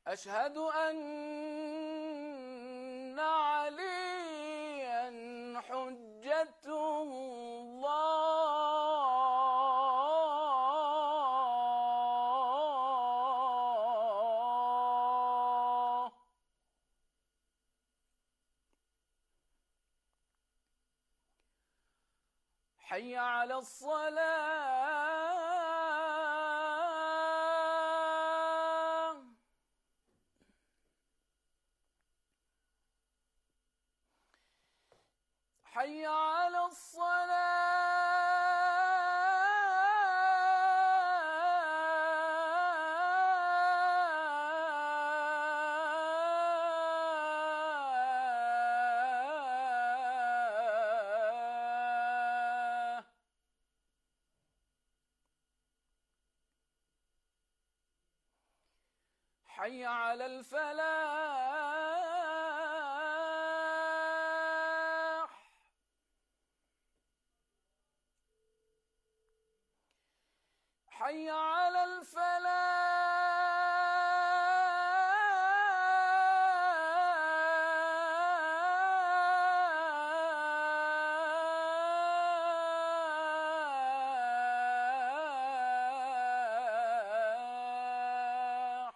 أشهد أن عليا حجة الله. حي على الصلاة. حي على الصلاة. حي على الفلاح. حي على الفلاح.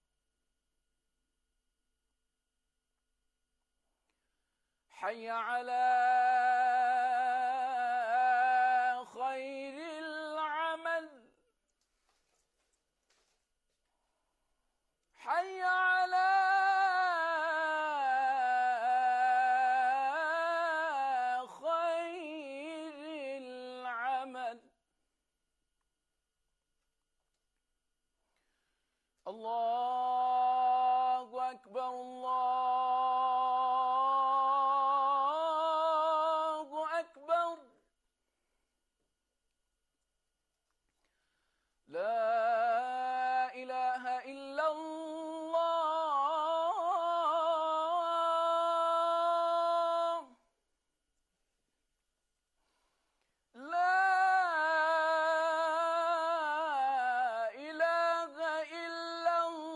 حي على خير العمل. حي على خير العمل. الله أكبر الله أكبر. لا إله إلا الله. لا إله إلا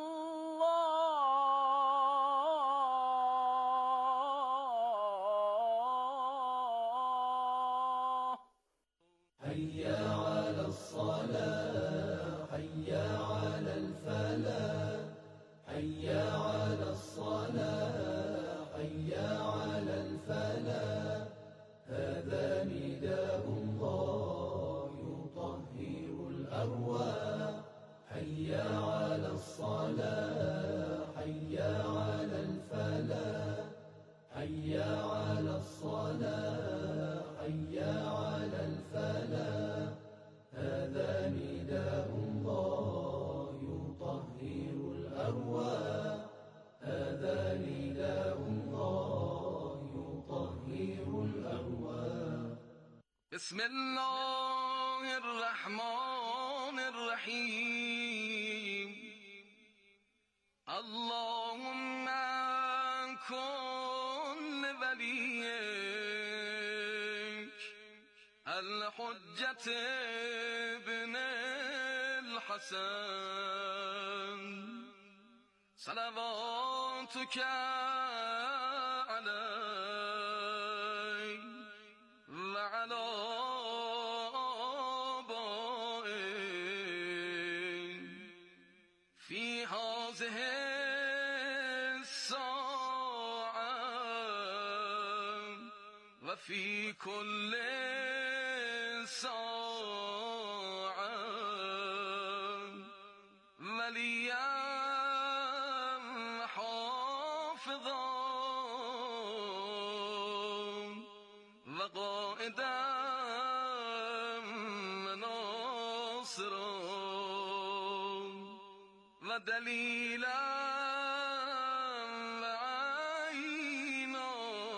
الله. حي على الصلاة حي على الفلاح. حي على الصلاة حي على الفلاح. هذا نداء الله يطهر الأرواح. حي على الصلاة حي على الفلاح. حي على الصلاة حي على الفلاح. هذا نداء الله يطهر الأرواح. هذا نداء الله يطهر الأرواح. بسم الله الرحمن الرحيم. اللهم كن لوليك الحجة ابن الحسن صلواتك عليه وعلى آبائه في هذه الساعة وفي كل ساعة وليا حافظا وقائدا وناصرا ودليلا وعينا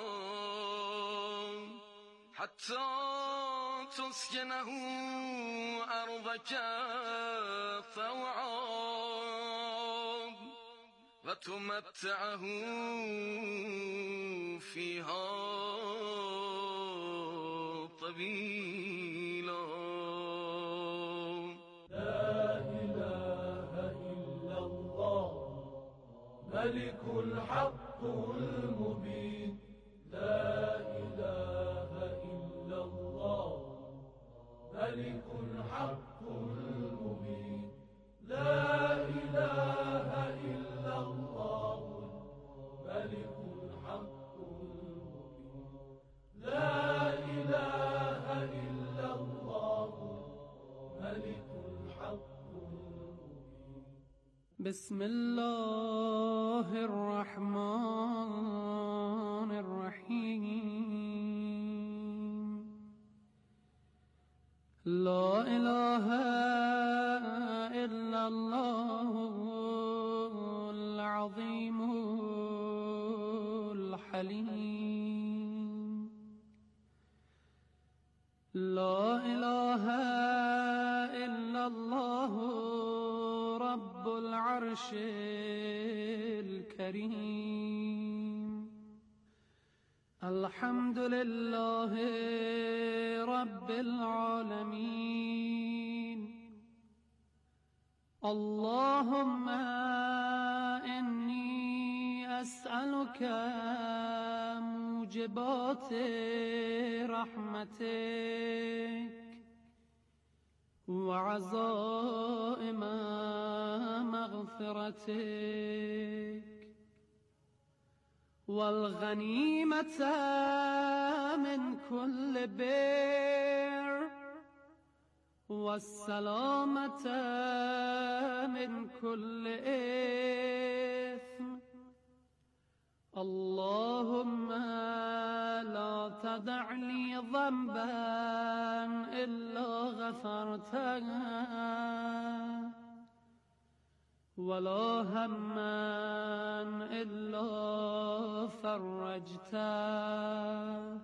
حتى تسكنه أرضك طوعا وتمتعه فيها طويلا. لا إله إلا الله ملك الحق المبين لا إله إلا الله ملك الحق المبين لا إله إلا الله ملك الحق المبين لا إله إلا الله ملك الحق المبين بسم الله الرحمن الرحيم لا إله إلا الله العظيم الحليم لا إله إلا الله رب العرش الكريم الحمد لله رب العالمين اللهم إني أسألك موجبات رحمتك وعزائم مغفرتك والغنيمة من كل بر والسلامة من كل إثم اللهم لا تدع لي ذنبا إلا غفرته ولا هما إلا فرجته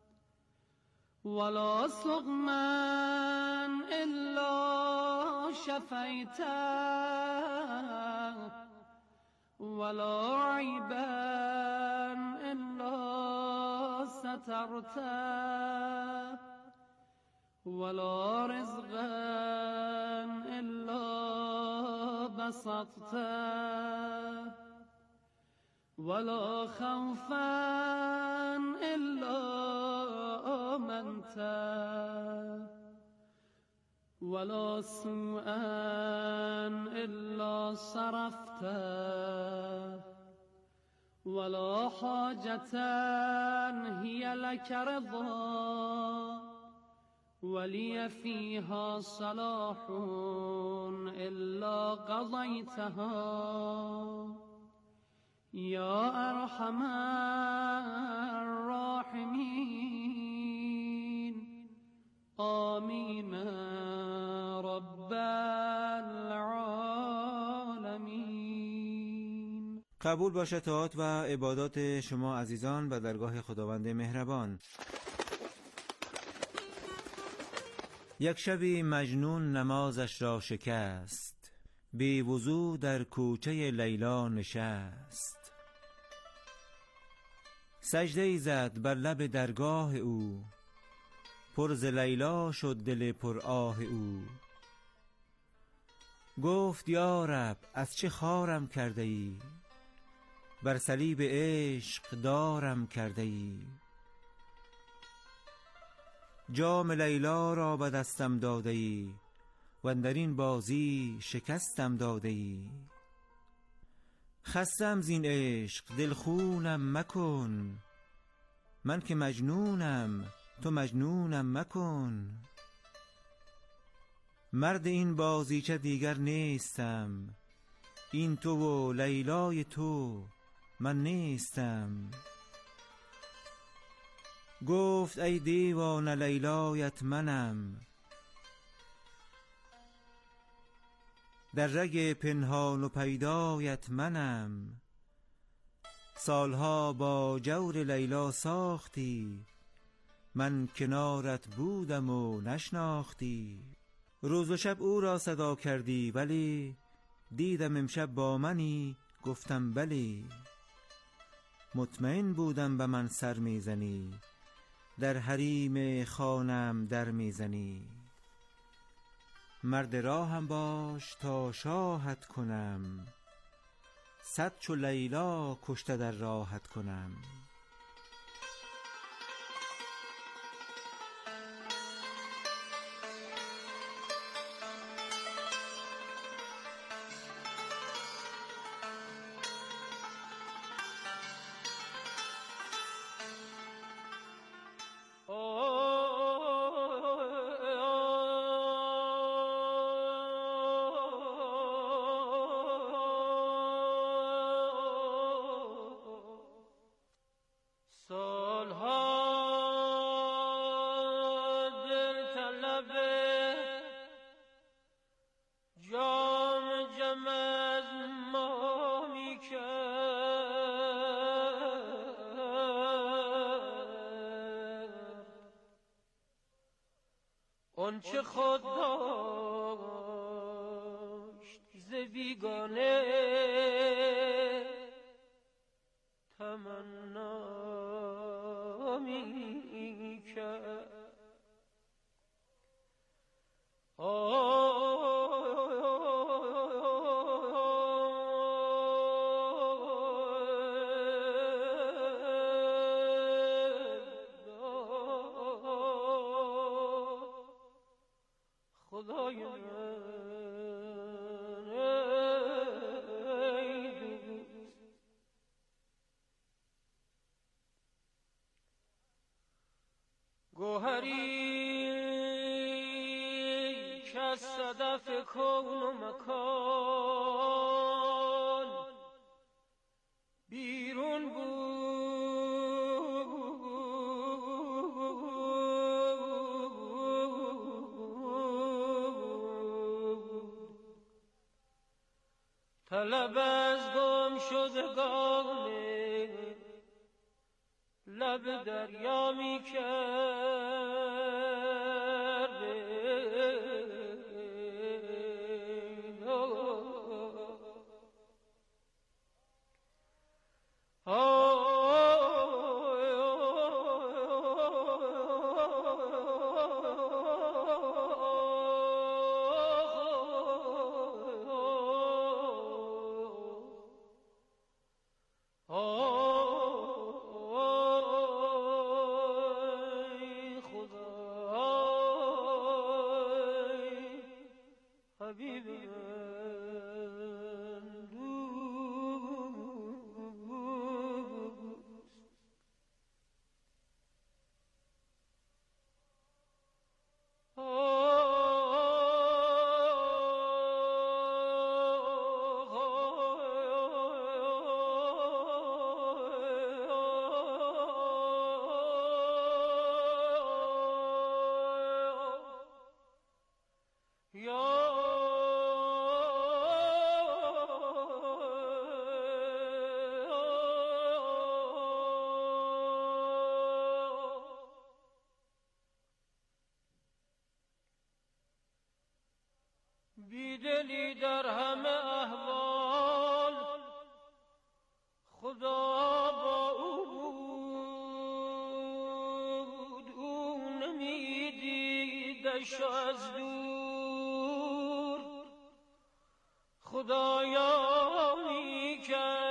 ولا سقما إلا شفيته ولا عيبا إلا سترته ولا رزقا إلا بسطته ولا خوفا إلا آمنته ولا سوءا إلا صرفته ولا حاجة هي لك رضا ولي فيها صلاح إلا قضيتها يا أرحم الراحمين آمين رب العالمين. قبول باشد طاعات و عبادات شما عزیزان و درگاه خداوند مهربان. یک شبی مجنون نمازش را شکست، بی وضو در کوچه لیلا نشست. سجده‌ای زد بر لب درگاه او، پر ز لیلا شد دل پر آه او. گفت یا رب از چه خارم کرده ای، بر صلیب عشق دارم کرده ای. جام لیلا را به دستم داده ای و اندرین بازی شکستم داده ای. خستم زین عشق دل خونم مکن، من که مجنونم تو مجنونم مکن. مرد این بازیچه دیگر نیستم، این تو و لیلای تو من نیستم. گفت ای دیوانه لیلایت منم، در رگ پنهان و پیدایت منم. سالها با جور لیلا ساختی، من کنارت بودم و نشناختی. روز و شب او را صدا کردی ولی، دیدم امشب با منی گفتم بلی. مطمئن بودم به من سر میزنی، در حریم خانم در میزنی. مرد راهم باش تا شاهت کنم، صد چو لیلا کشته در راهت کنم. آنچه خود داشت ز بیگانه تمنا می کرد. خدای من ای دوست، گوهری که از صدف کون و مکان بیرون بود، طلب از گم شدگان لب دریا می کرد. بیدلی در همه احوال خدا با او بود، او نمیدیدش از دور، خدایا می کرد.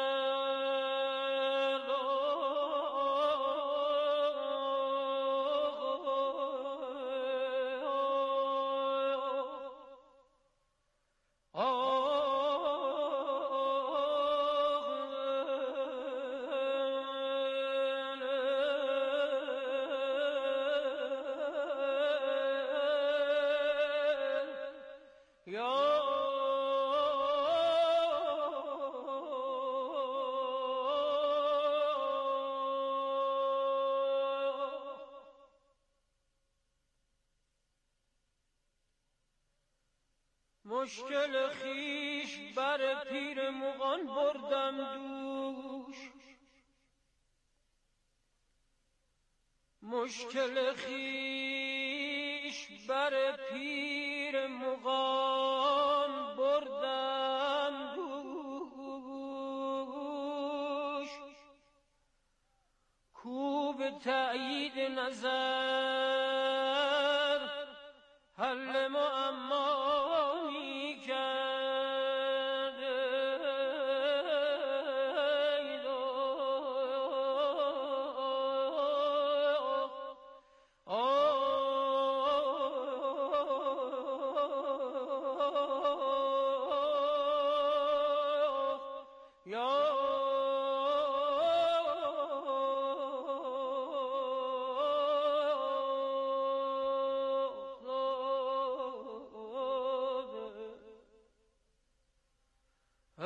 مشکل خیش بر پیر مغان بردم دوش، مشکل خیش بر پیر مغان بردم دوش، کو به تأیید نظر حل معما می کرد.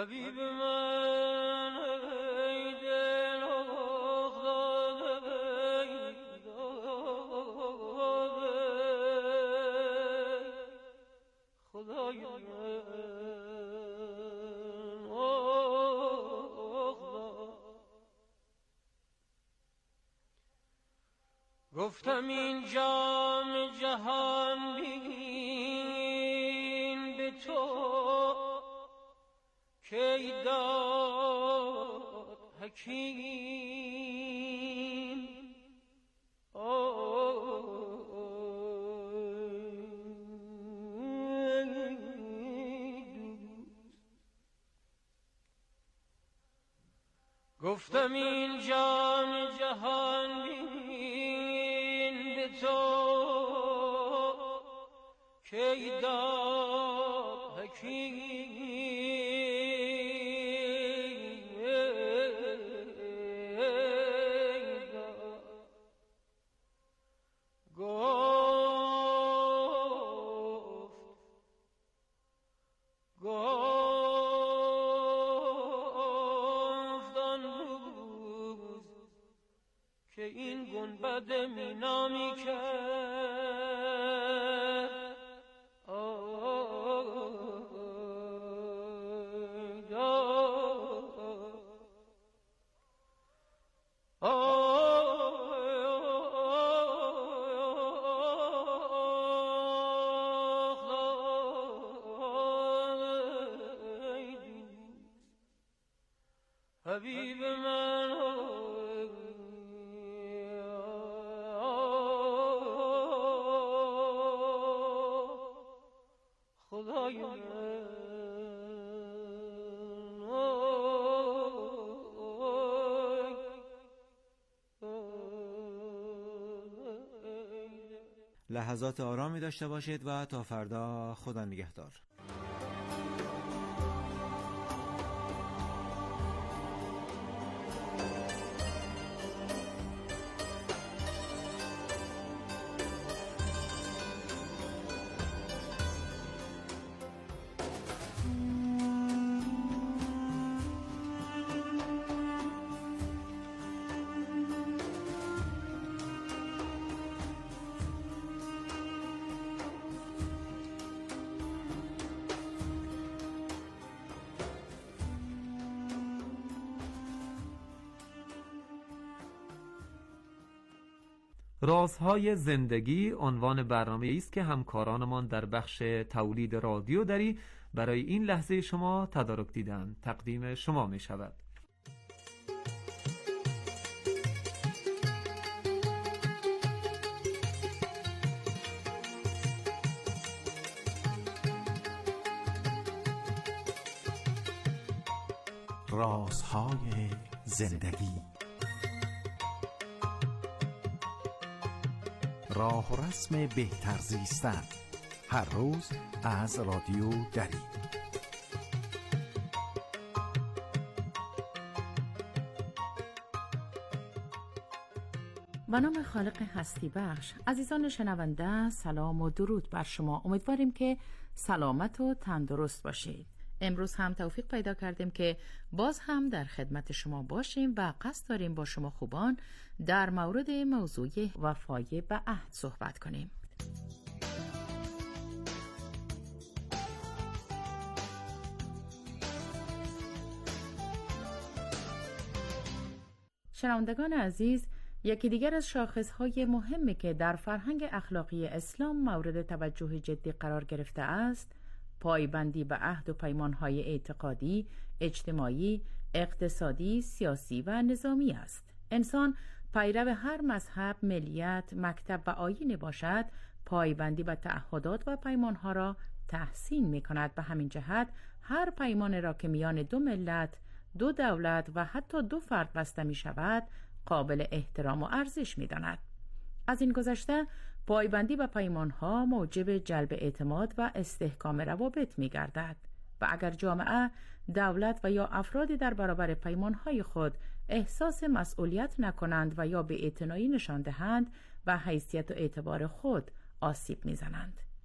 حبیب من ای دل خدای گفتم این جام جهان بین به تو کی داد حکیم گفتم این جام جهان بین به تو کی داد حکیم که این گنبد مینامی کرد حبیب من خدای لحظات آرامی داشته باشید و تا فردا خدا نگهدار. رازهای زندگی عنوان برنامه‌ای است که همکارانمان در بخش تولید رادیو دری برای این لحظه شما تدارک دیدن تقدیم شما می شود. رازهای زندگی، راه و رسم بهتر زیستن، هر روز از رادیو دری. به نام خالق هستی بخش. عزیزان شنونده، سلام و درود بر شما. امیدواریم که سلامت و تندرست باشید. امروز هم توفیق پیدا کردیم که باز هم در خدمت شما باشیم و قصد داریم با شما خوبان در مورد موضوع وفای به عهد صحبت کنیم. شنوندگان عزیز، یکی دیگر از شاخصهای مهمی که در فرهنگ اخلاقی اسلام مورد توجه جدی قرار گرفته است، پایبندی به عهد و پیمانهای اعتقادی، اجتماعی، اقتصادی، سیاسی و نظامی است. انسان پیرو هر مذهب، ملیت، مکتب و آیین باشد، پایبندی به تعهدات و پیمانها را تحسین می کند. به همین جهت هر پیمان را که میان دو ملت، دو دولت و حتی دو فرد بسته می شود، قابل احترام و ارزش می داند. از این گذشته پایبندی به پیمانها موجب جلب اعتماد و استحکام روابط می گردد و اگر جامعه، دولت و یا افرادی در برابر پیمانهای خود احساس مسئولیت نکنند و یا بی‌اعتنایی نشان دهند و حیثیت و اعتبار خود آسیب می زنند.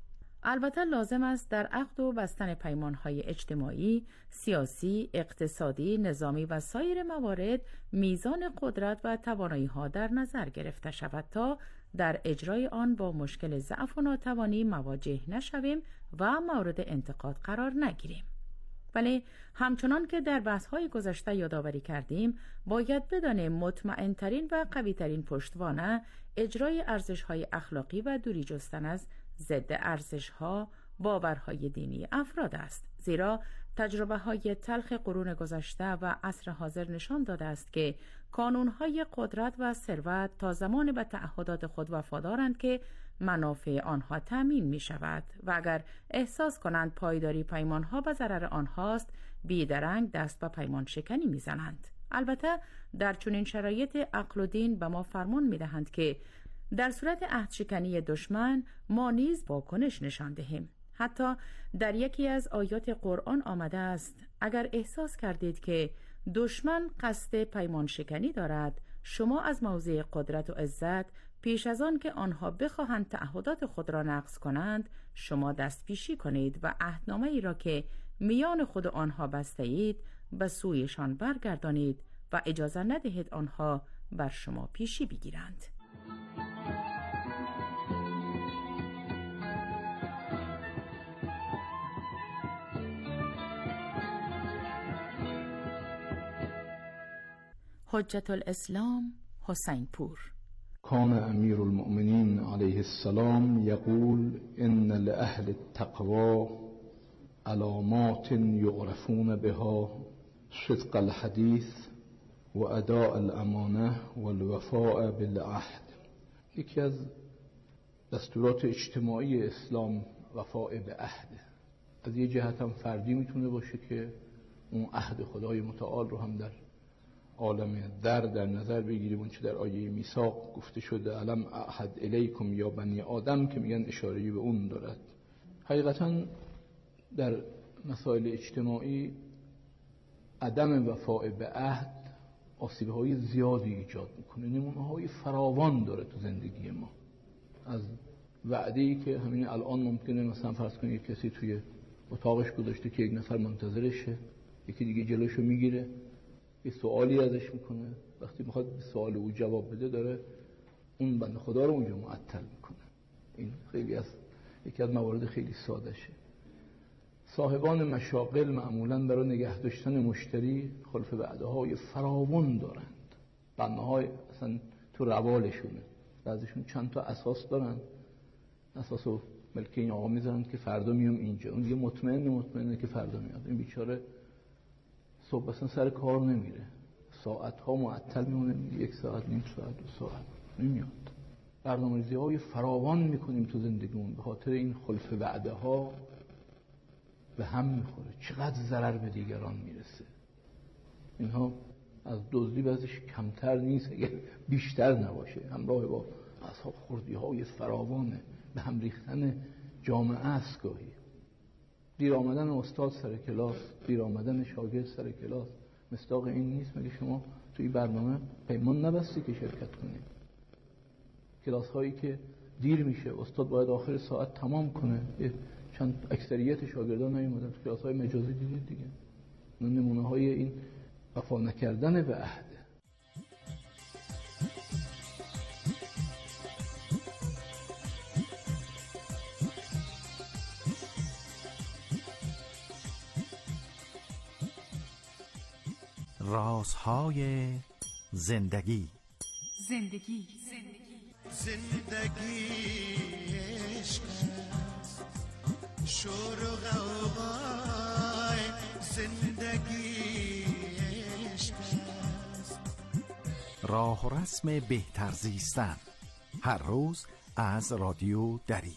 البته لازم است در عقد و بستن پیمانهای اجتماعی، سیاسی، اقتصادی، نظامی و سایر موارد میزان قدرت و توانایی‌ها در نظر گرفته شود تا در اجرای آن با مشکل ضعف و ناتوانی مواجه نشویم و مورد انتقاد قرار نگیریم. ولی همچنان که در بحث‌های گذشته یادآوری کردیم، باید بدانیم مطمئن‌ترین و قوی‌ترین پشتوانه اجرای ارزش‌های اخلاقی و دوری جستن از ضد ارزش‌ها، باورهای دینی افراد است. زیرا تجربه‌های تلخ قرون گذشته و عصر حاضر نشان داده است که کانون‌های قدرت و ثروت تا زمان به تعهدات خود وفادارند که منافع آنها تأمین می شود و اگر احساس کنند پایداری پیمانها به ضرر آنهاست، بیدرنگ دست به پیمان شکنی می زنند. البته در چنین شرایط عقل و دین به ما فرمان می دهند که در صورت عهد شکنی دشمن ما نیز واکنش نشان دهیم. حتی در یکی از آیات قرآن آمده است: اگر احساس کردید که دشمن قصد پیمان شکنی دارد، شما از موضع قدرت و عزت پیش از آن که آنها بخواهند تعهدات خود را نقض کنند، شما دست پیشی کنید و عهدنامه ای را که میان خود آنها بسته اید به سویشان برگردانید و اجازه ندهید آنها بر شما پیشی بگیرند. حجت الاسلام حسین پور. کان امیر المؤمنین علیه السلام یقول ان لأهل التقوى علامات یعرفون بها صدق الحدیث و اداء الامانه و الوفاء بالعهد. یکی از دستورات اجتماعی اسلام وفاء به عهد. از یه جهت هم فردی میتونه باشه که اون عهد خدای متعال رو هم در عالم در نظر بگیریم، اون چه در آیه میثاق گفته شده علم اعهد الیکم یا بنی آدم، که میگن اشاره‌ای به اون دارد. حقیقتا در مسائل اجتماعی عدم وفاء به عهد آسیب‌های زیادی ایجاد میکنه. نمونه‌های فراوان داره تو زندگی ما. از وعده‌ای که همین الان ممکنه مثلا فرض کنید کسی توی اتاقش گذاشته که یک نفر منتظرشه، یکی دیگه جلوشو میگیره، یه سوالی ازش میکنه، وقتی میخواد به سوال او جواب بده داره اون بنده خدا رو اونجا معطل میکنه. این خیلی یکی از موارد خیلی ساده شه. صاحبان مشاغل معمولاً برای نگه داشتن مشتری خلف وعده‌های فراوان دارند. بناهای اصلا تو روالشونه. بعضیشون چند تا اساس دارن، اساسو ملک این آقا میذارن که فردا میام اینجا، اون دیگه مطمئنه که فردا میاد. این بیچاره صبح اصلا سر کار نمیره، ساعت‌ها معطل میمونه، 1 ساعت، نیم ساعت، 2 ساعت نمیاد. برنامه‌ریزی‌های فراوان میکنیم تو زندگیمون به خاطر این خلف وعده‌ها به هم میخوره. چقدر ضرر به دیگران میرسه. اینها از دزدی بعضیش کمتر نیست اگر بیشتر نباشه، همراه با اصحاب خوردی‌های فراوانه، به هم ریختن جامعه است. گاهی دیر آمدن استاد سر کلاس، دیر آمدن شاگرد سر کلاس مصداق این نیست؟ مگه شما توی برنامه پیمان نبستی که شرکت کنید؟ کلاس هایی که دیر میشه، استاد باید آخر ساعت تمام کنه، چند اکثریت شاگردان نیومدن تو کلاس های مجازی دیدید دیگه. نمونه های این وفا نکردن به عهد. رازهای زندگی. زندگی عشق است، شور و غوغای زندگی عشق است. راه و رسم بهتر زیستن، هر روز از رادیو دری.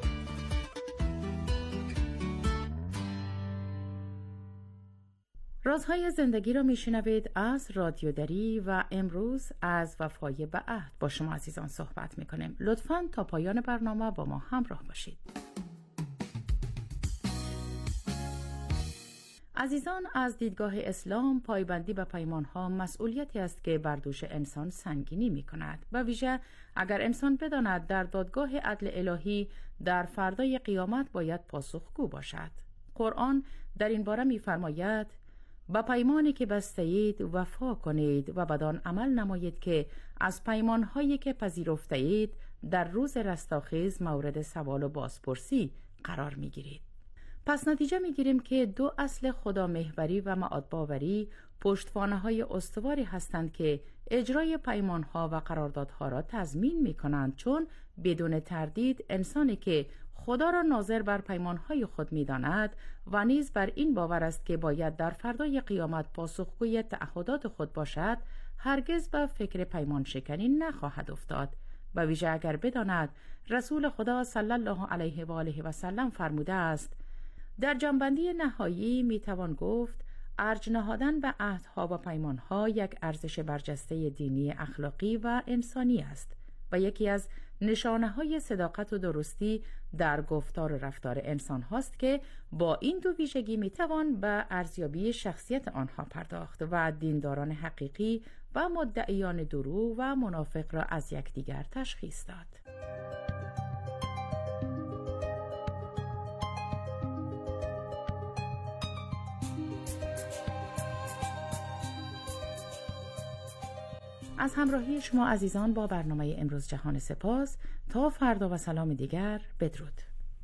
رازهای زندگی را میشنوید از رادیو دری و امروز از وفای به عهد با شما عزیزان صحبت میکنیم. لطفاً تا پایان برنامه با ما همراه باشید. عزیزان، از دیدگاه اسلام پایبندی به پیمانها مسئولیتی است که بر دوش انسان سنگینی می کند و ویژه اگر انسان بداند در دادگاه عدل الهی در فردای قیامت باید پاسخگو باشد. قرآن در این باره می فرماید: با پیمانی که بسته‌اید وفا کنید و بدان عمل نمایید که از پیمانهایی که پذیرفته اید در روز رستاخیز مورد سوال و بازپرسی قرار می گیرید. پس نتیجه می گیریم که دو اصل خدامحوری و معادباوری پشتوانه‌های استواری هستند که اجرای پیمانها و قراردادها را تضمین می کنند، چون بدون تردید انسانی که خدا را ناظر بر پیمانهای خود می داند و نیز بر این باور است که باید در فردای قیامت پاسخگوی تعهدات خود باشد، هرگز به فکر پیمان شکنی نخواهد افتاد و ویژه اگر بداند رسول خدا صلی الله علیه و آله و سلم فرموده است: در جنبندی نهایی می توان گفت ارج نهادن به عهدها و پیمانها یک ارزش برجسته دینی، اخلاقی و انسانی است و یکی از نشانه‌های صداقت و درستی در گفتار و رفتار انسان هاست که با این دو ویژگی می توان به ارزیابی شخصیت آنها پرداخت و دینداران حقیقی و مدعیان دروغ و منافق را از یکدیگر تشخیص داد. از همراهی شما عزیزان با برنامه امروز جهان سپاس. تا فردا و سلام دیگر، بدرود.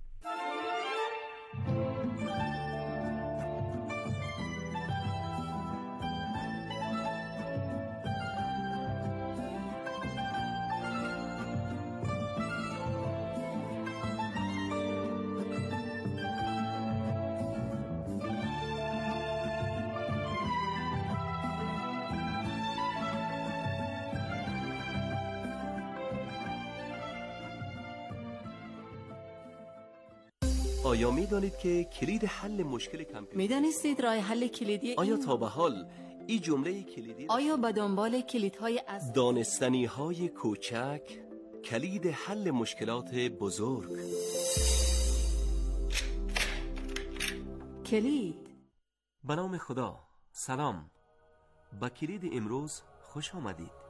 آیا می دانید که کلید حل مشکل کامپیوتر؟ می دانستید راه حل کلیدی آیا تا به حال این جمله کلیدی آیا به دنبال کلیدهای از دانستنی های کوچک کلید حل مشکلات بزرگ؟ کلید. به نام خدا. سلام. با کلید امروز خوش آمدید.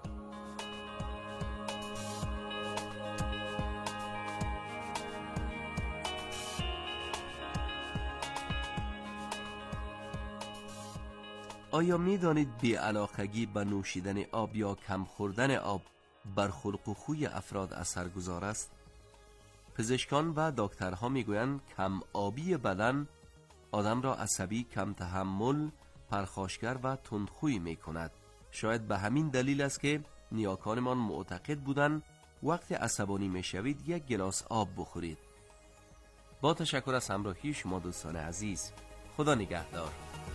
آیا می دانید بی‌علاقگی به نوشیدن آب یا کم خوردن آب بر خلق و خوی افراد اثرگذار است؟ پزشکان و دکترها می گویند کم آبی بدن آدم را عصبی، کم تحمل، پرخاشگر و تندخوی می کند. شاید به همین دلیل است که نیاکانمان معتقد بودند وقتی عصبانی می شوید یک گلاس آب بخورید. با تشکر از همراهی شما دوستان عزیز. خدا نگهدار.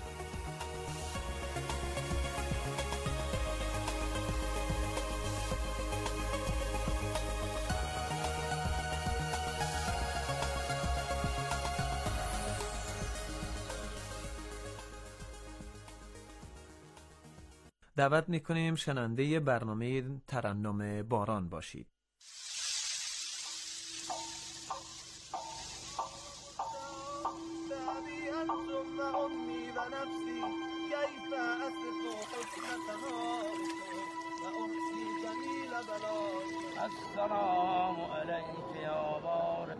دعوت میکنیم شنونده برنامه ترنم باران باشید. السلام علیک یا بار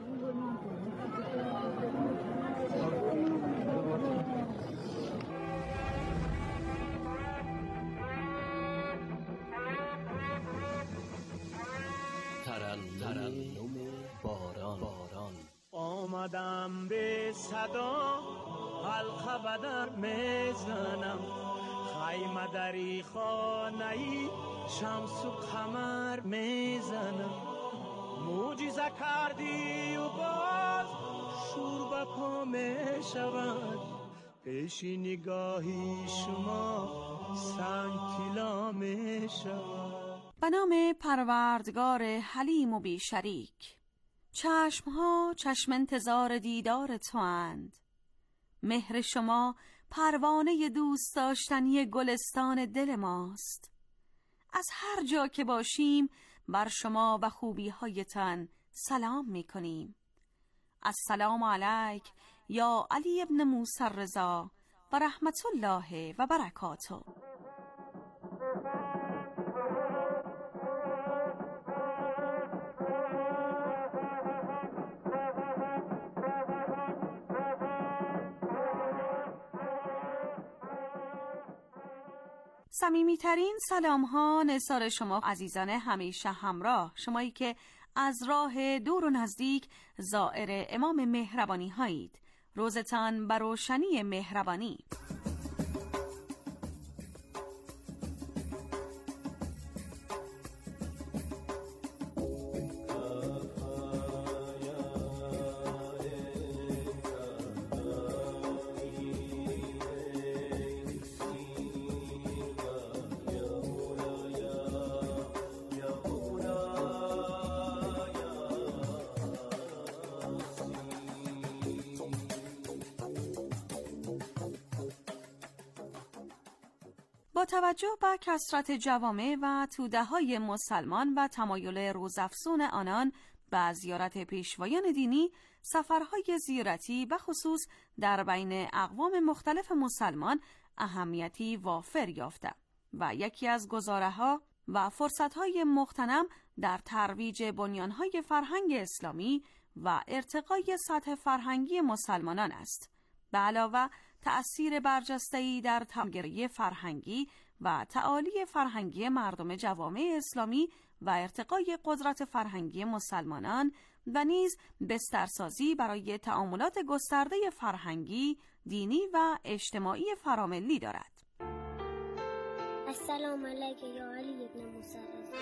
ترنم باران. آمدم به صدا حلقه بدر میزنم، خیمه دری خانه‌ای شمس و قمر میزنم. معجزه کردی و باز شور به پا میشود، پیش نگاهی شما سنگ طلا میشود. به نام پروردگار حلیم و بی شریک. چشمها چشم انتظار دیدار تو اند، مهر شما پروانه دوست داشتنی گلستان دل ماست. از هر جا که باشیم بر شما و خوبی هایتان سلام می کنیم. السلام علیک یا علی ابن موسی الرضا و رحمت الله و برکاته. صمیمی‌ترین سلام ها نثار شما عزیزان همیشه همراه، شمایی که از راه دور و نزدیک زائر امام مهربانی هایید. روزتان بر روشنی مهربانی. با توجه به کثرت جوامع و توده‌های مسلمان و تمایل روزافزون آنان به زیارت پیشوایان دینی، سفرهای زیارتی به خصوص در بین اقوام مختلف مسلمان اهمیتی وافر یافته و یکی از گزاره‌ها و فرصت‌های مغتنم در ترویج بنیان‌های فرهنگ اسلامی و ارتقای سطح فرهنگی مسلمانان است. به علاوه تأثیر برجسته‌ای در تمگیری فرهنگی و تعالی فرهنگی مردم جوامع اسلامی و ارتقای قدرت فرهنگی مسلمانان و نیز بسترسازی برای تعاملات گسترده فرهنگی، دینی و اجتماعی فراملی دارد. السلام علیک یا علی ابن موسی الرضا.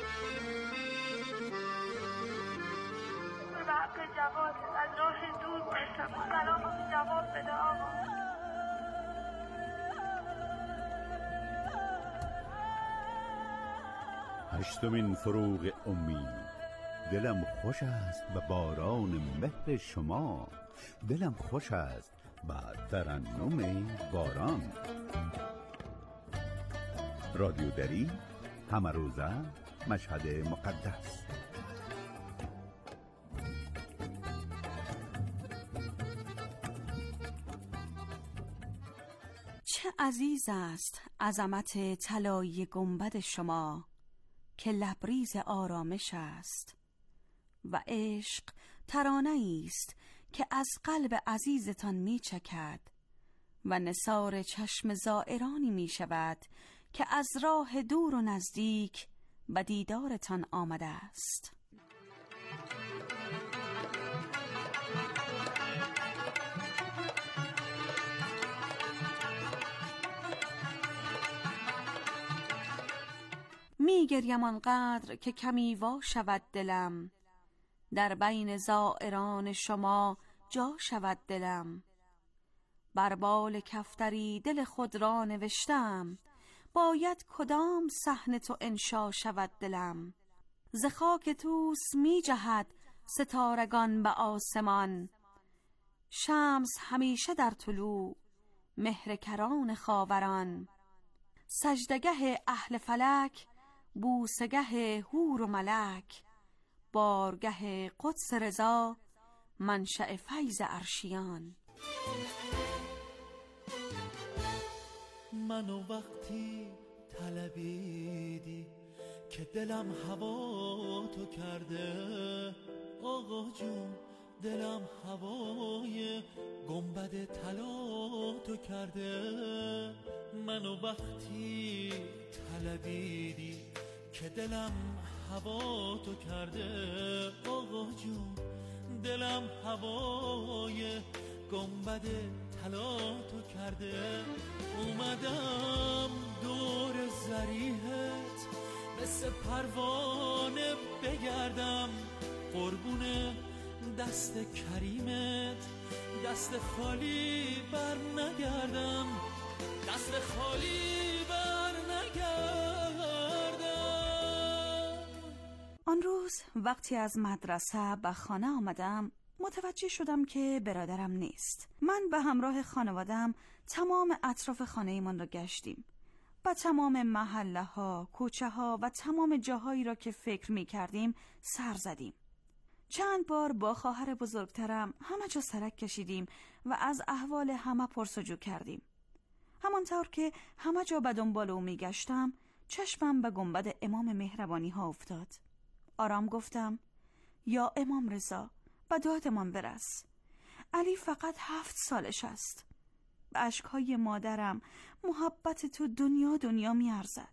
به حق جواد از راه دور باشم، سلام جواد بده آقا. هشتمین فروغ امید. دلم خوش است به باران مهر شما، دلم خوش است به ترنم باران. رادیو دری، همه روزه، مشهد مقدس. چه عزیز است عظمت طلایی گنبد شما که لبریز آرامش است و عشق ترانه‌ای است که از قلب عزیزتان میچکد و نثار چشم زائرانی میشود که از راه دور و نزدیک به دیدارتان آمده است. می گریم آنقدر که کمی وا شود دلم، در بین زائران شما جا شود دلم. بر بال کفتری دل خود را نوشتم، باید کدام صحن تو انشا شود دلم. ز خاک توس می جهد ستارگان به آسمان، شمس همیشه در طلوع مهر کران خاوران. سجدگه اهل فلک، بوسگه حور و ملک، بارگه قدس رضا، منشأ فیض عرشیان. منو وقتی طلبیدی که دلم هوا تو کرده، آقا جون دلم هوای گنبد طلا تو کرده. منو وقتی طلبیدی که دلم هوا تو کرده، آقا جون دلم هوای گنبد طلا تو کرده. اومدم دور زریحت مثل پروانه بگردم، قربون دست کریمت دست خالی بر نگردم، دست خالی بر نگردم. آن روز وقتی از مدرسه به خانه آمدم متوجه شدم که برادرم نیست. من به همراه خانوادم تمام اطراف خانه من را گشتیم. با تمام محله ها، کوچه ها و تمام جاهایی را که فکر می کردیم سر زدیم. چند بار با خواهر بزرگترم همه جا سرک کشیدیم و از احوال همه پرسجو کردیم. همانطور که همه جا به دنبال او میگشتم، چشمم به گنبد امام مهربانی ها افتاد. آرام گفتم: یا امام رضا، به دادمان برس. علی فقط 7 سالش است. به اشکهای مادرم محبت تو دنیا میارزد.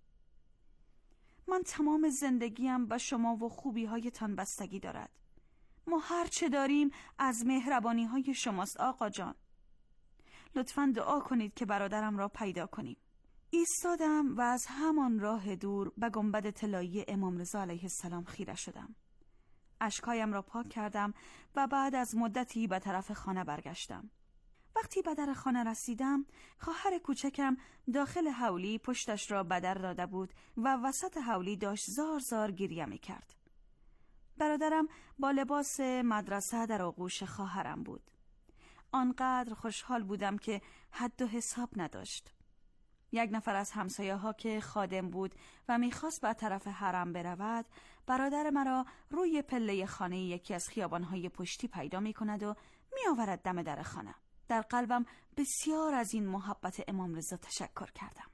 من تمام زندگیم به شما و خوبی هایتان بستگی دارد. ما هر چه داریم از مهربانی های شماست آقا جان. لطفاً دعا کنید که برادرم را پیدا کنیم. ایستادم و از همان راه دور به گنبد طلایی امام رضا علیه السلام خیره شدم. اشکهایم را پاک کردم و بعد از مدتی به طرف خانه برگشتم. وقتی به در خانه رسیدم، خواهر کوچکم داخل حولی پشتش را به در داده بود و وسط حولی داشت زار زار گریه می کرد. برادرم با لباس مدرسه در آغوش خواهرم بود. آنقدر خوشحال بودم که حد و حساب نداشت. یک نفر از همسایه ها که خادم بود و میخواست به طرف حرم برود، برادر مرا روی پله خانه یکی از خیابانهای پشتی پیدا می کند و می آورد دم در خانه. در قلبم بسیار از این محبت امام رضا تشکر کردم.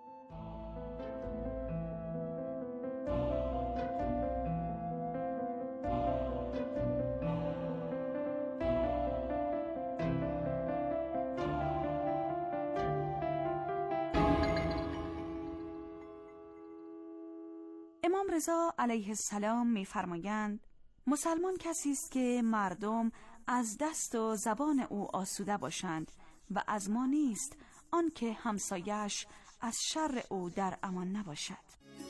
امام رضا علیه السلام می‌فرمایند: مسلمان کسی است که مردم از دست و زبان او آسوده باشند و از ما نیست آن که همسایش از شر او در امان نباشد.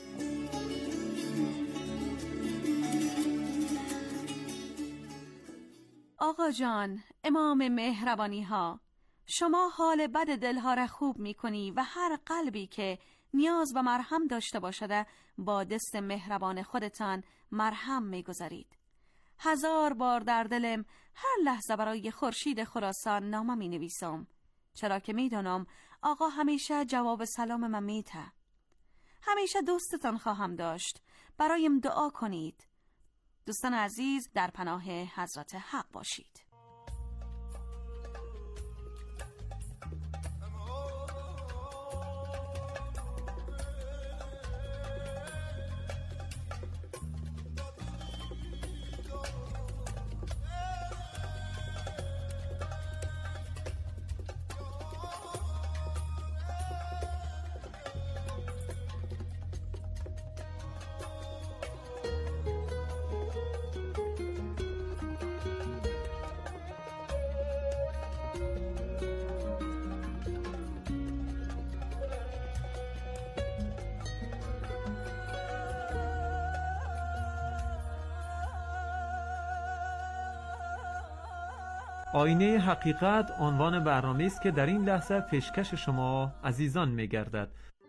آقا جان، امام مهربانی ها، شما حال بد دلها را خوب می‌کنی و هر قلبی که نیاز به مرهم داشته باشد با دست مهربان خودتان مرهم می‌گذارید. 1000 بار در دلم هر لحظه برای خورشید خراسان نامه می‌نویسم، چرا که می‌دانم آقا همیشه جواب سلام من میده. همیشه دوستتان خواهم داشت. برایم دعا کنید. دوستان عزیز، در پناه حضرت حق باشید. آینه حقیقت عنوان برنامه است که در این لحظه پیشکش شما عزیزان می‌گردد.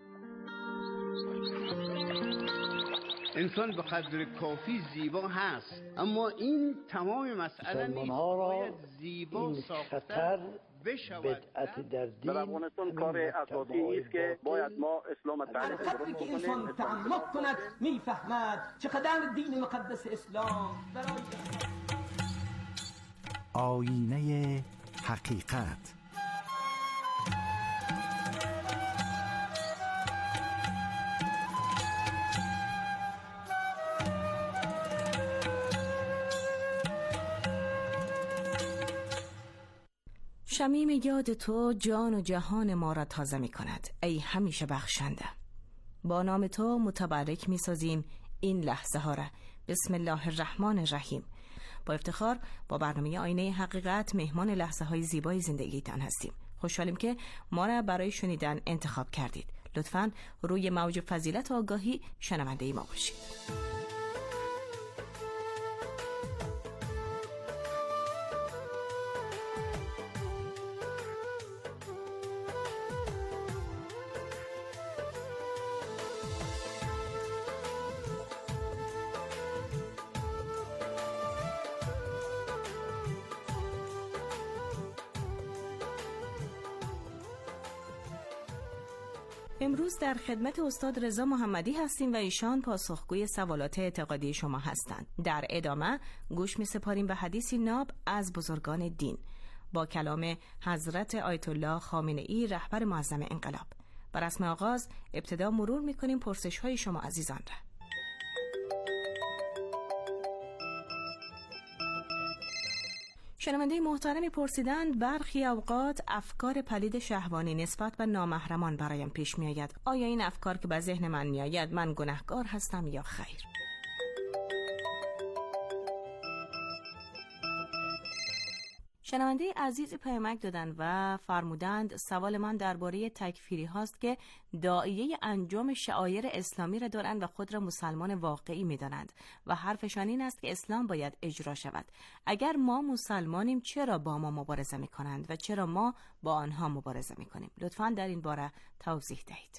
انسان به قدر کافی زیبا هست، اما این تمام مسئله نیست. باید زیبا ساختن بشود. بدعت در افغانستان کار اساسی است که باید ما اسلام تعریف درست که انسان تعمق کند میفهمد چقدر دین مقدس اسلام برای آینه حقیقت. شمیم یاد تو جان و جهان ما را تازه می کند ای همیشه بخشنده. با نام تو متبرک می سازیم این لحظه ها را. بسم الله الرحمن الرحیم. با افتخار با برنامه آینه حقیقت مهمان لحظه های زیبای زندگیتان هستیم. خوشحالیم که ما را برای شنیدن انتخاب کردید. لطفاً روی موج فضیلت و آگاهی شنونده ای ما باشید. امروز در خدمت استاد رضا محمدی هستیم و ایشان پاسخگوی سوالات اعتقادی شما هستند. در ادامه گوش می‌سپاریم به حدیثی ناب از بزرگان دین با کلام حضرت آیت الله خامنه‌ای رهبر معظم انقلاب. بر رسم آغاز ابتدا مرور می‌کنیم پرسش‌های شما عزیزان را. شنونده محترمی پرسیدند برخی اوقات افکار پلید شهوانی نسبت به نامحرمان برایم پیش می آید. آیا این افکار که به ذهن من می آید من گناهکار هستم یا خیر؟ شنونده عزیز پیامک دادند و فرمودند سوال من درباره تکفیری هاست که داعیه انجام شعائر اسلامی را دارند و خود را مسلمان واقعی می دانند و حرفشان این است که اسلام باید اجرا شود. اگر ما مسلمانیم چرا با ما مبارزه می کنند و چرا ما با آنها مبارزه می کنیم؟ لطفاً در این باره توضیح دهید.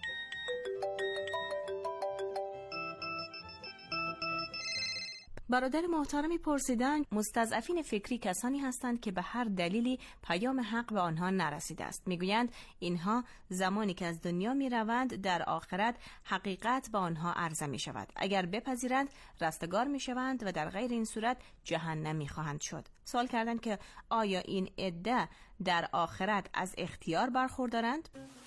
برادر محترمی پرسیدند مستضعفین فکری کسانی هستند که به هر دلیلی پیام حق به آنها نرسیده است. میگویند اینها زمانی که از دنیا میروند در آخرت حقیقت به آنها عرضه می شود. اگر بپذیرند رستگار می شوند و در غیر این صورت جهنمی خواهند شد. سوال کردند که آیا این عده در آخرت از اختیار برخوردارند؟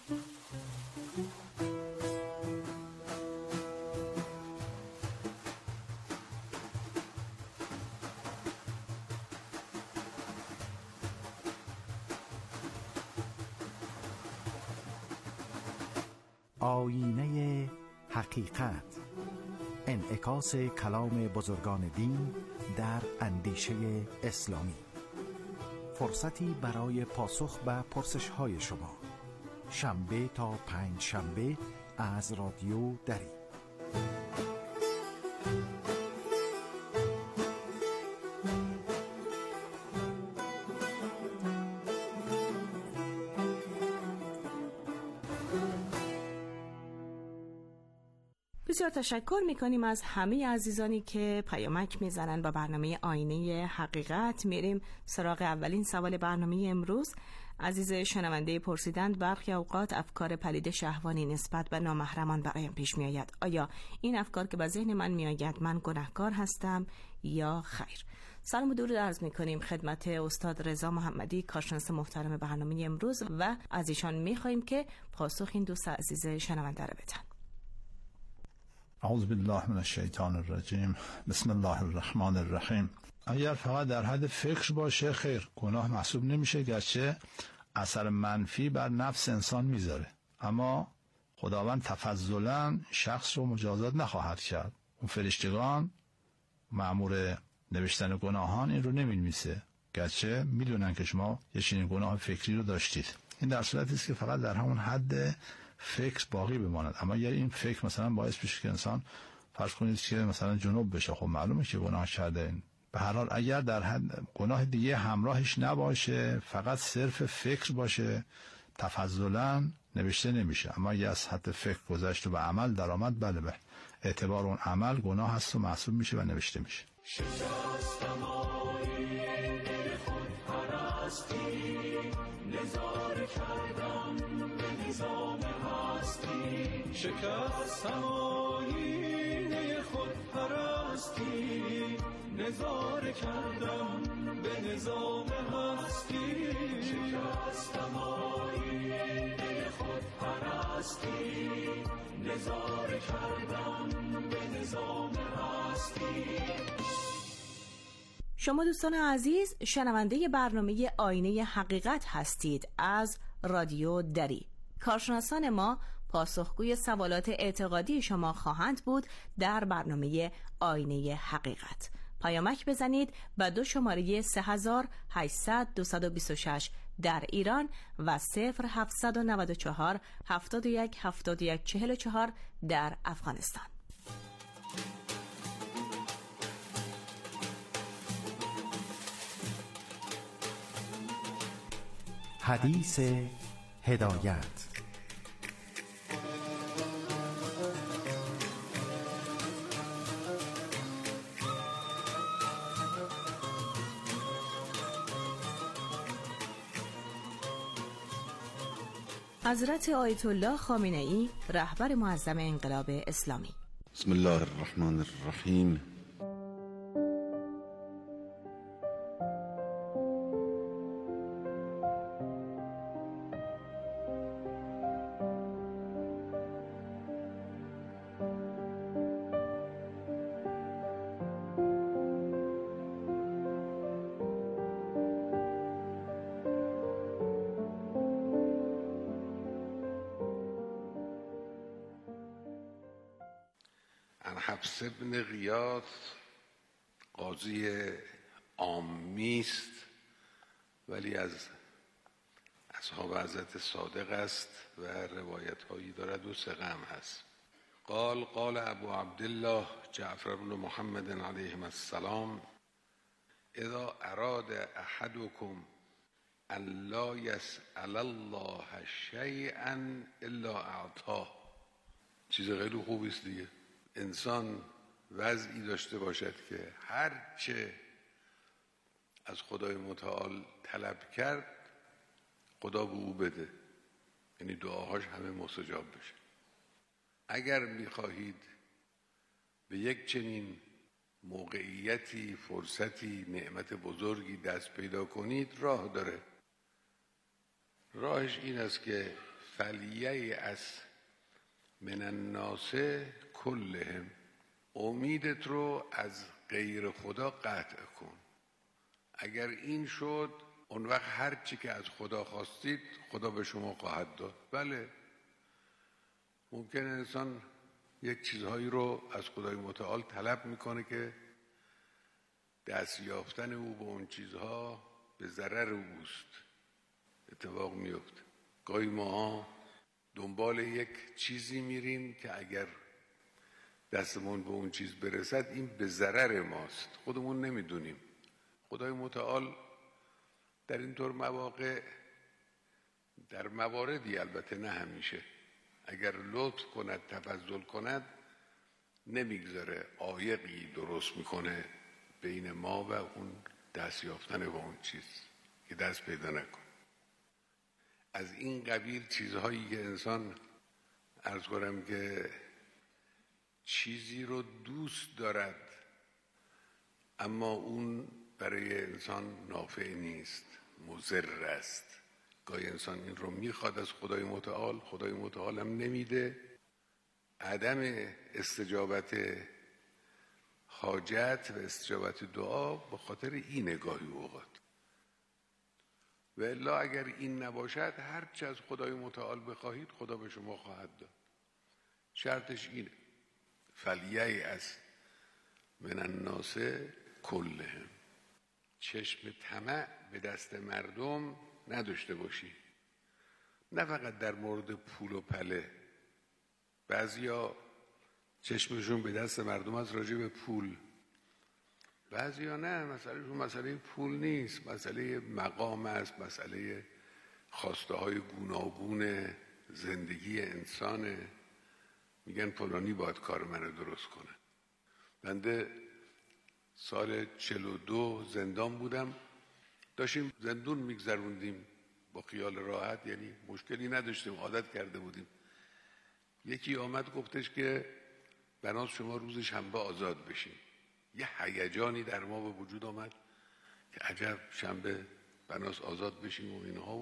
آینه حقیقت، انعکاس کلام بزرگان دین در اندیشه اسلامی. فرصتی برای پاسخ به پرسش‌های شما، شنبه تا پنج شنبه از رادیو دری. بسیار تشکر میکنیم از همه عزیزانی که پیامک میزنن با برنامه آینه حقیقت. میریم سراغ اولین سوال برنامه امروز. عزیز شنونده پرسیدند برخی اوقات افکار پلید شهوانی نسبت به نامحرمان برایم پیش میآید. آیا این افکار که به ذهن من میآید من گناهکار هستم یا خیر؟ سلام و درود عرض میکنیم خدمت استاد رضا محمدی کارشناس محترم برنامه امروز و از ایشان میخواهیم که پاسخ این دوست عزیز شنونده را بدن. اعوذ بالله من الشیطان الرجیم. بسم الله الرحمن الرحیم. اگر فقط در حد فکر باشه خیر، گناه محسوب نمیشه، گرچه اثر منفی بر نفس انسان میذاره، اما خداوند تفضلا شخص رو مجازات نخواهد کرد. اون فرشتگان مأمور نوشتن گناهان این رو نمی‌نویسه، گرچه میدونن که شما یه چنین گناه فکری رو داشتید. این در صورتی است که فقط در همون حد فکر باقی بماند. اما اگر این فکر مثلا باعث بشه که انسان فرض کنید که مثلا جنوب بشه، خب معلومه که گناه کرده. به هر حال اگر در حد گناه دیگه همراهش نباشه، فقط صرف فکر باشه، تفضلا نوشته نمیشه. اما اگر از حد فکر گذشت و به عمل درآمد، بله به اعتبار اون عمل گناه هست و محسوب میشه و نوشته میشه. شکستم آیین خود پرستی، نظاره کردم به نظام هستی. شکستم آیین خود پرستی، نظاره کردم به نظام هستی. شکستم آیین خود پرستی، نظاره کردم به نظام هستی. شما دوستان عزیز شنونده برنامه آینه حقیقت هستید از رادیو دری. کارشناسان ما پاسخگوی سوالات اعتقادی شما خواهند بود در برنامه آینه حقیقت. پیامک بزنید به 2 شماره 3800 226 در ایران و 0794 71 71 44 در افغانستان. حدیث هدایت. حضرت آیت الله خامنه‌ای، رهبر معظم انقلاب اسلامی. بسم الله الرحمن الرحیم. حفص بن غیاث قاضی عامی است ولی از اصحاب حضرت صادق است و روایت هایی دارد و ثقه هم هست. قال ابو عبدالله جعفر بن محمد علیه السلام اذا اراد احدکم ان لا یسأل الله شیئا الا اعطاه. چیز خیلی خوبی است دیگه. انسان وضعی داشته باشد که هر چه از خدای متعال طلب کرد خدا به او بده، یعنی دعاهاش همه مستجاب بشه. اگر میخواهید به یک چنین موقعیتی، فرصتی، نعمت بزرگی دست پیدا کنید، راه داره. راهش این است که فلییأس من الناس کلهم، امیدت رو از غیر خدا قطع کن. اگر این شد اون وقت هر چی که از خدا خواستید خدا به شما خواهد داد. بله ممکن انسان یک چیزهایی رو از خدای متعال طلب میکنه که دست یافتن او به اون چیزها به ضرر اوست، اتفاق میفته. گاهی ما دنبال یک چیزی میریم که اگر دستمون به اون چیز برسد این به ضرر ماست، خودمون نمیدونیم. خدای متعال در اینطور مواقع، در مواردی البته نه همیشه، اگر لطف کند، تفضل کند، نمیگذاره عایقی درست میکنه بین ما و اون دست یافتن به اون چیز که دست پیدا نکن. از این قبیل چیزهایی که انسان، عرض کنم که چیزی رو دوست دارد اما اون برای انسان نافع نیست، مضر است. گاهی انسان این رو میخواد از خدای متعال، خدای متعال هم نمیده. عدم استجابت حاجت و استجابت دعا به خاطر این گاهی اوقات. و الا اگر این نباشد هر چه از خدای متعال بخواهید خدا به شما خواهد داد. شرطش اینه فلییأس من الناس کلهم. چشم طمع به دست مردم نداشته باشی، نه فقط در مورد پول و پله. بعضیا چشمشون به دست مردم از راجع به پول، بعضیا نه، مسئله پول نیست، مسئله مقام است، مسئله خواسته های گوناگون زندگی انسانه. میگن فلانی باید کار منو درست کنه. بنده سال 42 زندان بودم، داشتیم زندون میگذروندیم با خیال راحت، یعنی مشکلی نداشتیم، عادت کرده بودیم. یکی آمد گفتش که بناس شما روز شنبه آزاد بشین. یه هیجانی در ما به وجود آمد که عجب شنبه بناس آزاد بشیم و اینها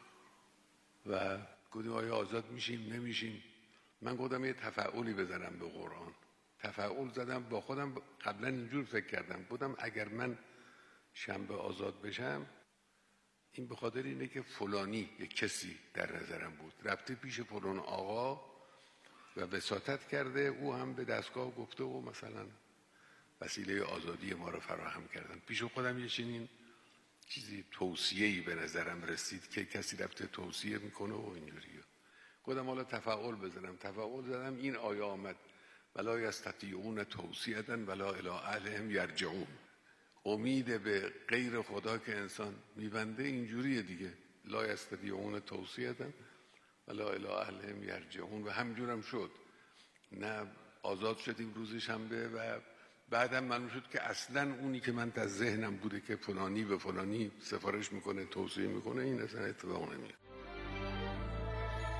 و گفتیم آیا آزاد میشیم نمیشیم. من گفتم یه تفاعلی بزنم به قرآن. تفاعل زدم با خودم، قبلا اینجور فکر کردم، گفتم اگر من شنبه آزاد بشم این به خاطر اینه که فلانی یک کسی در نظرم بود، رفته پیش فلان آقا و وساطت کرده، او هم به دستگاه گفته و مثلا وسیله آزادی ما رو فراهم کردن. پیش خودم یه چنین چیزی توصیه‌ای به نظرم رسید که کسی رفته توصیه میکنه و اینجوریه. گفتم حالا تفاعل بزنم. تفاعل زدم، این آیه آمد ولا یستطیعون توصیة ولا الی اهلهم یرجعون. امید به غیر خدا که انسان میبنده اینجوریه دیگه، لا یستطیعون توصیة ولا الی اهلهم یرجعون. و همجورم شد، نه آزاد شدیم روز شنبه و بعدم معلوم شد که اصلا اونی که من از ذهنم بوده که فلانی به فلانی سفارش میکنه، توصیه میکنه، این اصلا اتفاق نمیفته.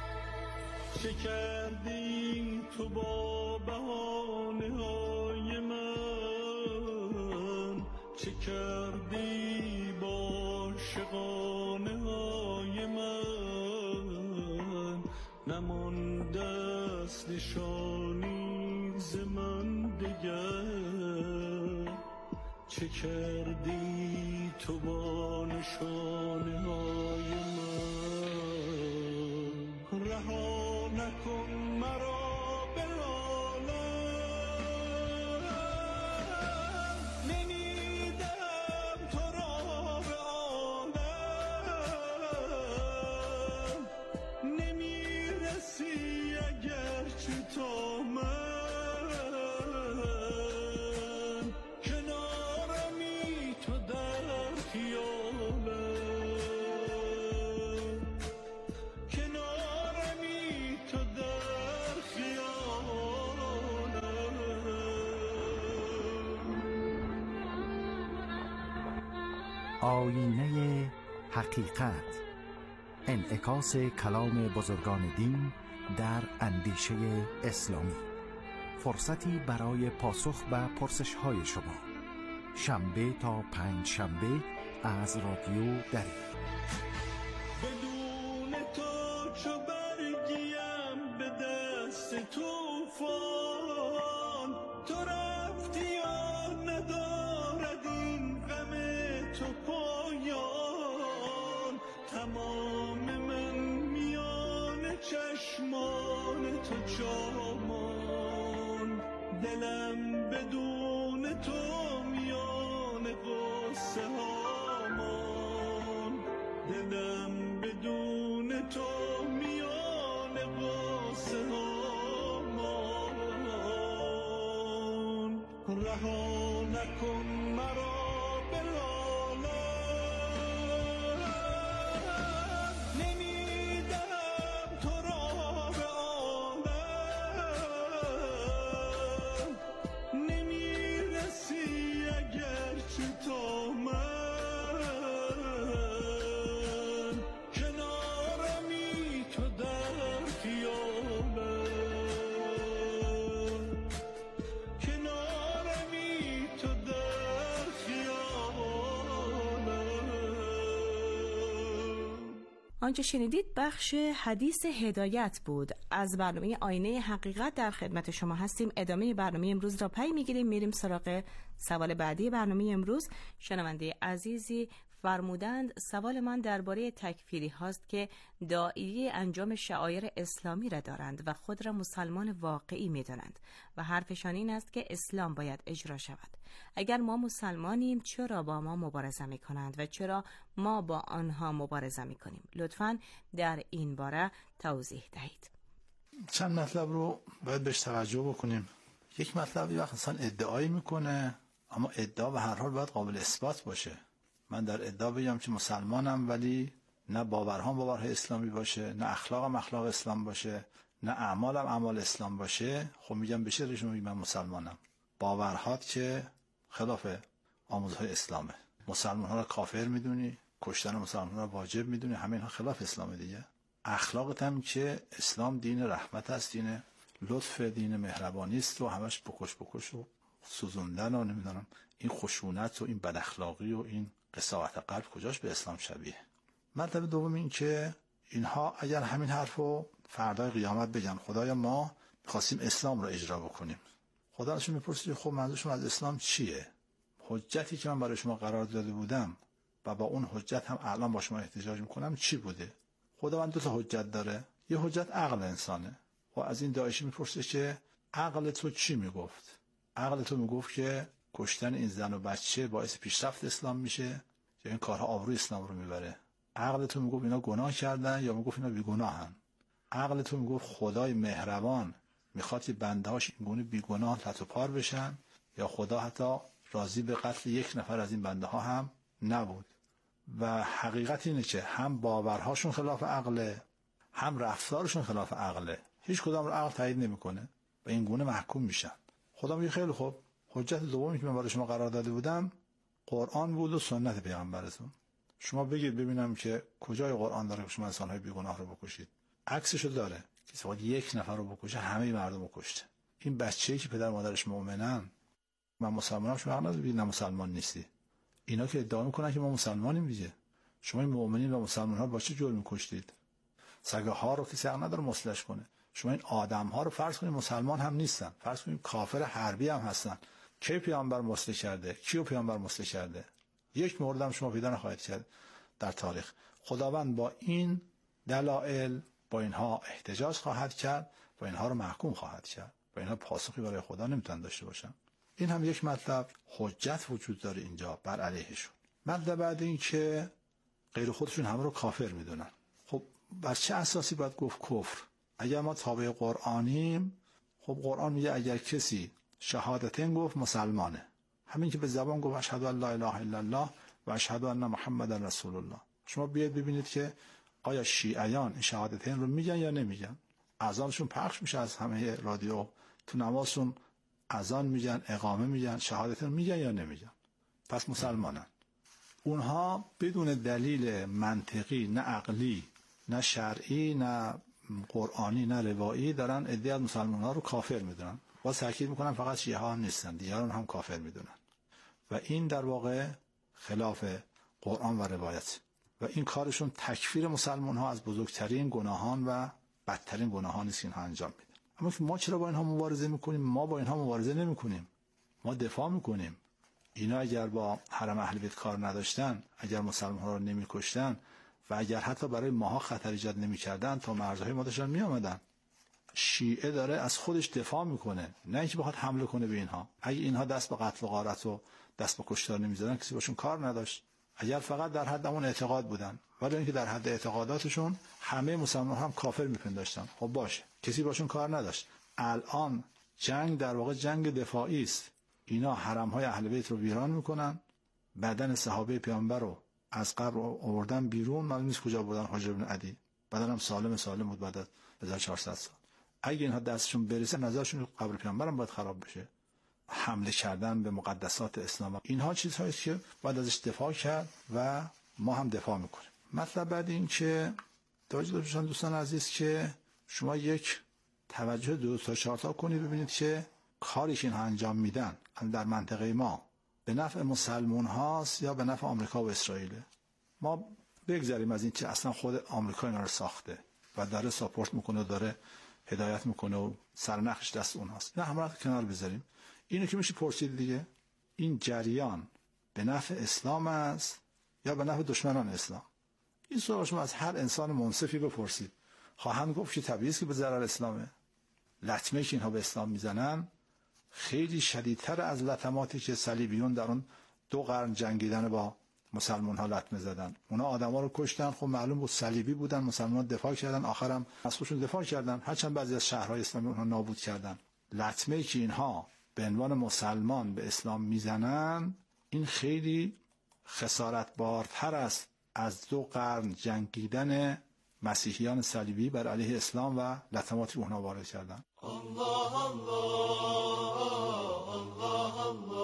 چه کردی تو با بهانه های من، چه کردی با شقانه های من، نمانده است نشانی ز من دگر، چه کردی تو با نشانه های من، رها نکن مرا به عالم، نمیدم تو را به عالم، نمیرسی اگرچه تا من، کنارمی تو در خیالم، کنارمی تو در خیالم. آینه حقیقت، انعکاس کلام بزرگان دین در اندیشه اسلامی، فرصتی برای پاسخ به پرسش‌های شما، شنبه تا پنج شنبه از رادیو دری. بدون تو چو برگیم به دست توفان، تو رفتی و ندارد این غم تو پایان، تمام من میان چشمان تو جامان، دلم بدون تو میان غصه هامان، دلم بدون تو میان غصه هامان، رها نکن مرا به عالم، نمیدم تو را به عالم، نمیرسی اگرچه تا من، کنارمی تو در خیالم، کنارمی تو در خیالم. آنچه شنیدید بخش حدیث هدایت بود از برنامه آینه حقیقت. در خدمت شما هستیم. ادامه برنامه امروز را پی میگیریم. میریم سراغ سوال بعدی برنامه امروز. شنونده عزیزی فرمودند سوال من درباره تکفیری هاست که داعیه انجام شعائر اسلامی را دارند و خود را مسلمان واقعی میدانند و حرفشان این است که اسلام باید اجرا شود. اگر ما مسلمانیم چرا با ما مبارزه می کنند و چرا ما با آنها مبارزه می کنیم؟ لطفاً در این باره توضیح دهید. چند مطلب رو باید بهش توجه بکنیم. یک مطلبی وقت انسان ادعایی میکنه، اما ادعا به هر حال باید قابل اثبات باشه. من در ادعا بگم که مسلمانم ولی نه باورهام باورهای اسلامی باشه، نه اخلاقم اخلاق اسلام باشه، نه اعمالم اعمال اسلام باشه، خب میگم بشه رشون میگم من مسلمانم. باورهات که خلاف آموزهای اسلامه. مسلمان ها را کافر میدونی، کشتن مسلمان ها را واجب میدونی، همه اینها خلاف اسلامه دیگه. اخلاقت هم که اسلام دین رحمت است، دین لطف، دین مهربانی است و همش بکش و سوزوندن و نمیدونم این خشونت و این بد اخلاقی و این قساوت قلب کجاش به اسلام شبیه. مطلب دوم این که اینها اگر همین حرفو فردای قیامت بگن خدایا ما می‌خواستیم اسلام رو اجرا بکنیم، خدا ازشون میپرسه خب منظورشون از اسلام چیه؟ حجتی که من برای شما قرار داده بودم و با اون حجت هم الان با شما احتجاج میکنم چی بوده؟ خداوند دو تا حجت داره. یه حجت عقل انسانه و از این داعشی میپرسه که عقل تو چی میگفت؟ عقل تو میگفت که کشتن این زن و بچه باعث پیشرفت اسلام میشه یا این کارها آبروی اسلام رو میبره؟ عقل تو میگفت اینا گناه کردن یا میگفت اینا بیگناهن؟ عقل تو میگفت خدای مهربان میخواد که بندهاش اینگونه بیگناه لط و پار بشن یا خدا حتی راضی به قتل یک نفر از این بنده ها هم نبود؟ و حقیقت اینه که هم باورهاشون خلاف عقله، هم رفتارشون خلاف عقله. هیچ کدام رو عقل تایید نمیکنه و این گونه محکوم میشن. خدا میگه خیلی خوب، حجت دومی که من برای شما قرار داده بودم قرآن بود و سنت پیغمبرتون. شما بگید ببینم که کجای قرآن داره که شما انسان‌های بیگناه رو بکشید؟ عکسشو داره. کسی فقط یک نفر رو بکشه همه مردم رو کشته. این بچه‌ای که پدر مادرش مؤمنن، من مسلمانم، شما حق نداری بگید نه مسلمان نیستی. اینا که ادعا میکنن که ما مسلمانیم دیگه. شما این مؤمنین و مسلمان‌ها با چه جرمی کشتید؟ سگ‌ها رو کسی حق نداره مسلش کنه. شما این آدم‌ها رو فرض کنید مسلمان هم نیستن، فرض کنید کافر حربی هم هستن. کی پیامبر مسلح کرده؟ کیو پیامبر مسلح کرده؟ یک مورد هم شما پیدا نخواهید کرد در تاریخ. خداوند با این دلایل با اینها احتجاج خواهد کرد و اینها رو محکوم خواهد کرد و اینها پاسخی برای خدا نمیتونن داشته باشن. این هم یک مطلب حجت وجود داره اینجا بر علیهشون. مطلب بعد این که غیر خودشون همه رو کافر میدونن. خب بر چه اساسی باید گفت کفر؟ اگر ما تابع قرآنیم، خب قرآن میگه اگر کسی شهادتین گفت مسلمانه، همین که به زبان گفت اشهد ان لا اله الا الله و اشهد ان محمد رسول الله. شما بیاید ببینید که آیا شیعیان این شهادتین رو میگن یا نمیگن؟ اذانشون پخش میشه از همه رادیو، تو نمازشون اذان میگن، اقامه میگن، شهادتین میگن یا نمیگن؟ پس مسلمانن. اونها بدون دلیل منطقی، نه عقلی، نه شرعی، نه قرآنی، نه روایی دارن عده از مسلمان‌ها رو کافر میدونن. باز تاکید میکنن فقط شیعه ها نیستن، دیگران هم کافر میدونن و این در واقع خلاف قرآن و روایت و این کارشون تکفیر مسلمان‌ها از بزرگترین گناهان و بدترین گناهانی است که اینها انجام میدن. اما ما چرا با اینها مبارزه میکنیم؟ ما با اینها مبارزه نمیکنیم، ما دفاع میکنیم. اینا اگر با حرم اهل بیت کار نداشتن، اگر مسلمان‌ها رو نمیکشتن و اگر حتی برای ماها خطر ایجاد نمیکردن تا مرزهای ما داشتن میآمدن. شیعه داره از خودش دفاع میکنه، نه اینکه بخواد حمله کنه به اینها. اگه اینها دست به قتل و غارت و دست به کشتار نمیزدن کسی باشون کار نداشت. اگر فقط در حد اون اعتقاد بودن، ولی اینکه در حد اعتقاداتشون همه مسلمان‌ها هم کافر میپنداشتن، خب باشه، کسی باشون کار نداشت. الان جنگ در واقع جنگ دفاعی است. اینا حرم‌های اهل بیت رو ویران میکنن، بدن صحابه پیامبر رو از قبر آوردن بیرون، معلوم نیست کجا بودن. حاجر بن عدی بدنم سالم بود بعد از 1400 سال. اگه اینها دستشون برسه نظرشون قبر پیامبرم باید خراب بشه. حمله کردن به مقدسات اسلام، اینها چیزهایی است که باید ازش دفاع کرد و ما هم دفاع میکنیم. مطلب بعد این که توجه داشتن دوستان عزیز که شما یک توجه 2 تا 4 تا کنید ببینید که کاری که اینها انجام میدن در منطقه ما به نفع مسلمان هاست یا به نفع آمریکا و اسرائیل. ما بگذاریم از این که اصلا خود آمریکا اینا رو ساخته و داره ساپورت میکنه و داره هدایت میکنه و سرنخش دست اونهاست. نه، همه رو کنار بذاریم. اینو که میشه پرسید دیگه، این جریان به نفع اسلام است یا به نفع دشمنان اسلام؟ این سوال شما از هر انسان منصفی بپرسید، خواهند گفت که طبیعی است که به ضرر اسلامه. لطمه که اینها به اسلام میزنن خیلی شدیدتر از لطماتی که صلیبیون در اون 2 قرن جنگیدن با مسلمان ها لطمه زدن. اونا آدما رو کشتن، خب معلوم بود صلیبی بودن، مسلمان دفاع کردن، آخرام از خودشون دفاع کردن، هرچند بعضی از شهرهای اسلامی اونها نابود کردن. لطمه‌ای که اینها به عنوان مسلمان به اسلام میزنن این خیلی خسارتبارتر است از 2 قرن جنگیدن مسیحیان صلیبی بر علیه اسلام و لطماتی که اونها وارد کردن. الله الله الله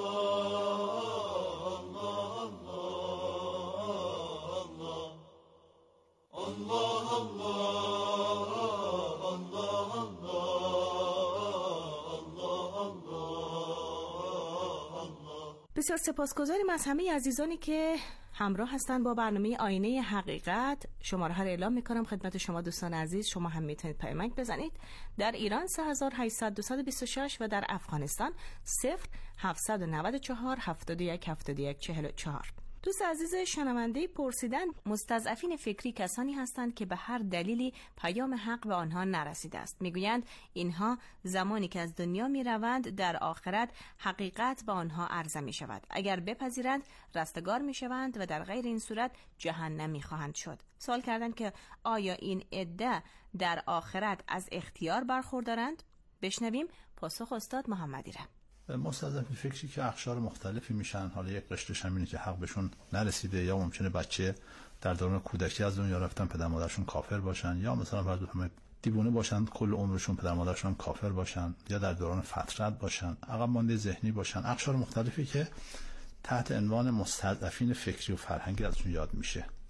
الله بسیار سپاسگزاریم از همه عزیزانی که همراه هستند با برنامه آینه حقیقت. شماره ها رو اعلام میکنم خدمت شما دوستان عزیز. شما هم میتونید پیامک بزنید. در ایران 3800 و در افغانستان 0794 71 71 44. دوست عزیز شنونده پرسیدن مستضعفین فکری کسانی هستند که به هر دلیلی پیام حق به آنها نرسیده است. میگویند اینها زمانی که از دنیا میروند در آخرت حقیقت به آنها عرضه می شود. اگر بپذیرند رستگار می شوند و در غیر این صورت جهنمی خواهند شد. سوال کردند که آیا این عده در آخرت از اختیار برخوردارند؟ بشنویم پاسخ استاد محمدی را. مستضعفین فکری که اقشار مختلفی میشن، حالا یک قشرش هم اینه که حق بهشون نرسیده، یا ممکنه بچه در دوران کودکی از دنیا رفتن پدر مادرشون کافر باشن، یا مثلا فرض همه دیوونه باشن کل عمرشون پدر مادرشون کافر باشن، یا در دوران فترت باشن، عقب مانده ذهنی باشن. اقشار مختلفی که تحت عنوان مستضعفین فکری و فرهنگی ازشون یاد میشه.